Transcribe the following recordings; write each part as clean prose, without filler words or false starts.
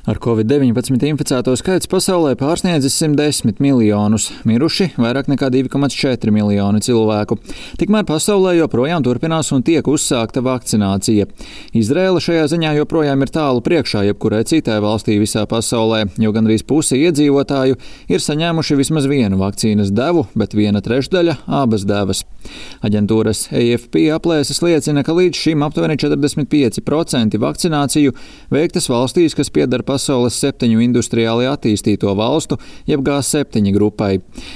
Ar Covid-19 inficēto skaits pasaulē pārsniedzis 110 miljonus, miruši vairāk nekā 2,4 miljoni cilvēku. Tikmēr pasaulē joprojām turpinās un tiek uzsākta vakcinācija. Izraela šajā ziņā joprojām ir tālu priekšā jebkurai citai valstī visā pasaulē, jo gandrīz pusi iedzīvotāju ir saņēmuši vismaz vienu vakcīnas devu, bet 1/3 abas devas. Aģentūras AFP aplēses liecina, ka līdz šim aptuveni 45% vakcināciju veiktas valstīs, kas pieder pasaules 7 industriāli attīstīto valstu, jeb G7 grupai.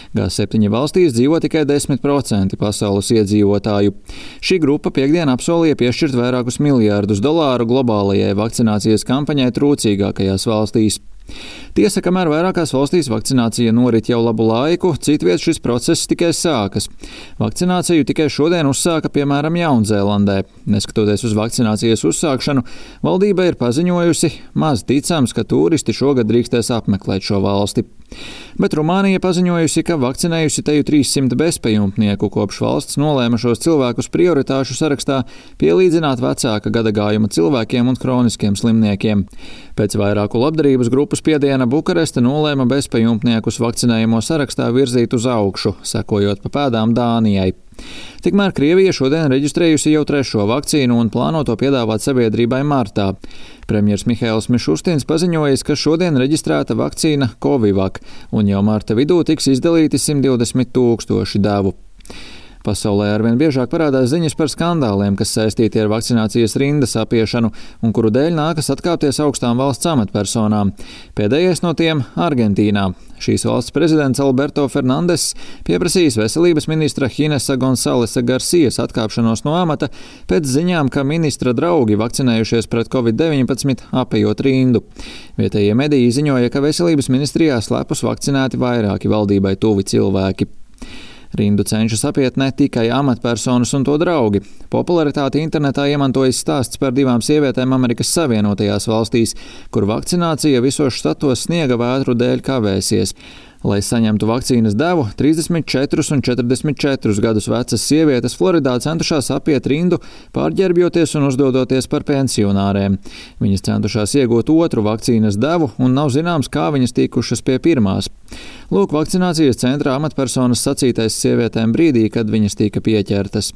G7 valstīs dzīvo tikai 10% pasaules iedzīvotāju. Šī grupa piekdien apsolīja piešķirt vairākus miljārdus dolāru globālajai vakcinācijas kampaņai trūcīgākajās valstīs. Tiesa, kamēr vairākās valstīs vakcinācija norit jau labu laiku, citviet šis process tikai sākas. Vakcināciju tikai šodien uzsāka, piemēram, Jaunzēlandē. Neskatoties uz vakcinācijas uzsākšanu, valdība ir paziņojusi, maz ticams, ka turisti šogad drīkstēs apmeklēt šo valsti. Bet Rumānija paziņojusi, ka vakcinējusi teju 300 bezpajumtnieku, kopš valsts nolēma šos cilvēkus prioritāšu sarakstā pielīdzināt vecāka gadagājuma cilvēkiem un kroniskiem slimniekiem. Pēc vairāku labdarības grupu spiediena Bukareste nolēma bezpajumtniekus vakcinējamo sarakstā virzīt uz augšu, sekojot pa pēdām Dānijai. Tikmēr Krievija šodien reģistrējusi jau 3. vakcīnu un plāno to piedāvāt sabiedrībai martā. Premjers Mihails Mišustins paziņojis, ka šodien reģistrēta vakcīna Covivak, un jau marta vidū tiks izdalīti 120 000 devu. Pasaulē arvien biežāk parādās ziņas par skandāliem, kas saistīti ar vakcinācijas rindas apiešanu un kuru dēļ nākas atkāpties augstām valsts amatpersonām. Pēdējais no tiem - Argentīnā. Šīs valsts prezidents Alberto Fernandes pieprasījis veselības ministra Hinesa Gonsalesa Garcijas atkāpšanos no amata pēc ziņām, ka ministra draugi vakcinējušies pret Covid-19 apejot rindu. Vietējie mediji ziņoja, ka veselības ministrijā slepus vakcinēti vairāki valdībai tuvi cilvēki. Rindu cenšas apiet ne tikai amatpersonas un to draugi. Popularitāti internetā iemantojas stāsts par 2 sievietēm Amerikas Savienotajās valstīs, kur vakcinācija visos štatos sniega vētru dēļ kavēsies. Lai saņemtu vakcīnas devu, 34 un 44 gadus vecas sievietes Floridā centušās apiet rindu, pārģērbjoties un uzdodoties par pensionārēm. Viņas centušās iegūt otru vakcīnas devu un nav zināms, kā viņas tikušas pie pirmās. Lūk, vakcinācijas centra amatpersonas sacītais sievietēm brīdī, kad viņas tika pieķertas.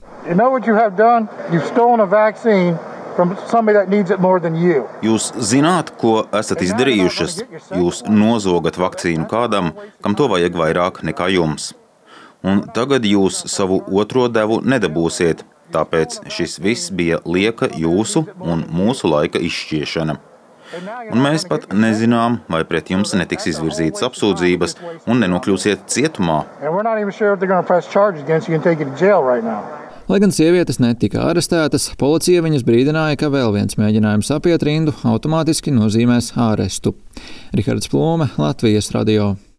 Jūs zināt, ko esat izdarījušas? Jūs nozogat vakcīnu kādam, kam to vajag vairāk nekā jums. Un tagad jūs savu otro devu nedabūsiet, tāpēc šis viss bija lieka jūsu un mūsu laika izšķiešana. Un mēs pat nezinām, vai pret jums netiks izvirzītas apsūdzības un nenokļūsiet cietumā. Lai gan sievietes netika arestētas, policija viņas brīdināja, ka vēl viens mēģinājums apiet rindu automātiski nozīmēs ārestu. Rihards Plūme, Latvijas radio.